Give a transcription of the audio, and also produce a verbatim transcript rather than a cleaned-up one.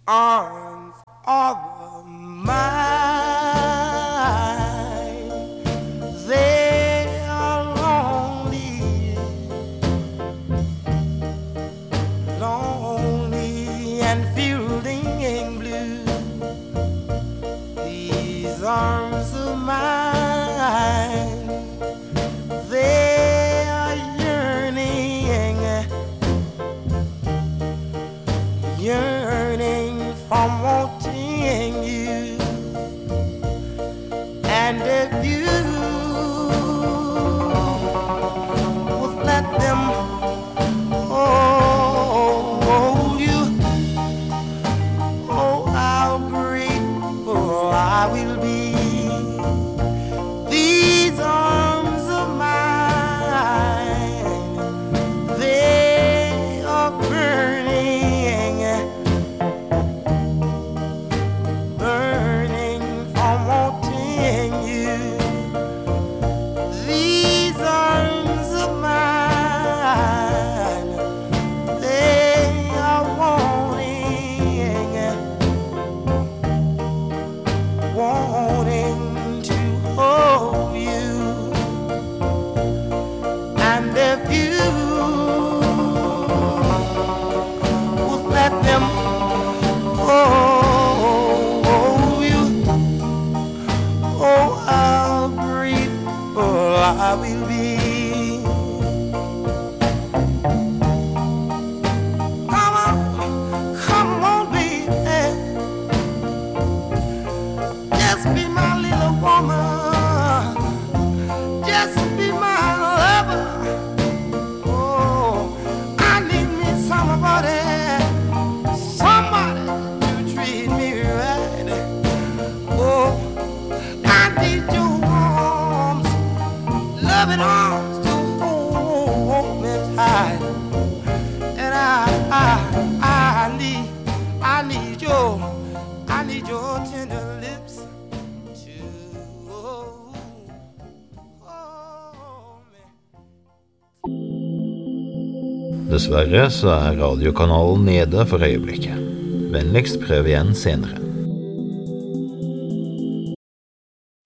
arms of mine. They are lonely, lonely and feeling blue. These arms of mine, they are yearning, yearning from wanting you. And if you would let them hold you, oh, how grateful I will be. These arms of mine, they are burning, burning from wanting you. These arms of mine, they are wanting, wanting to hold you. And if you would let them hold you, oh, how grateful I will be. Come on, come on, baby, just be my little woman, just be my lover. Oh, I need me somebody, somebody to treat me right. Oh, I need your arms, loving arms to hold me tight. And I, I, I need, I need your, I need your tender lips to hold, hold me. Dessverre så er radiokanalen nede for øyeblikket. Vennligst prøv igjen senere.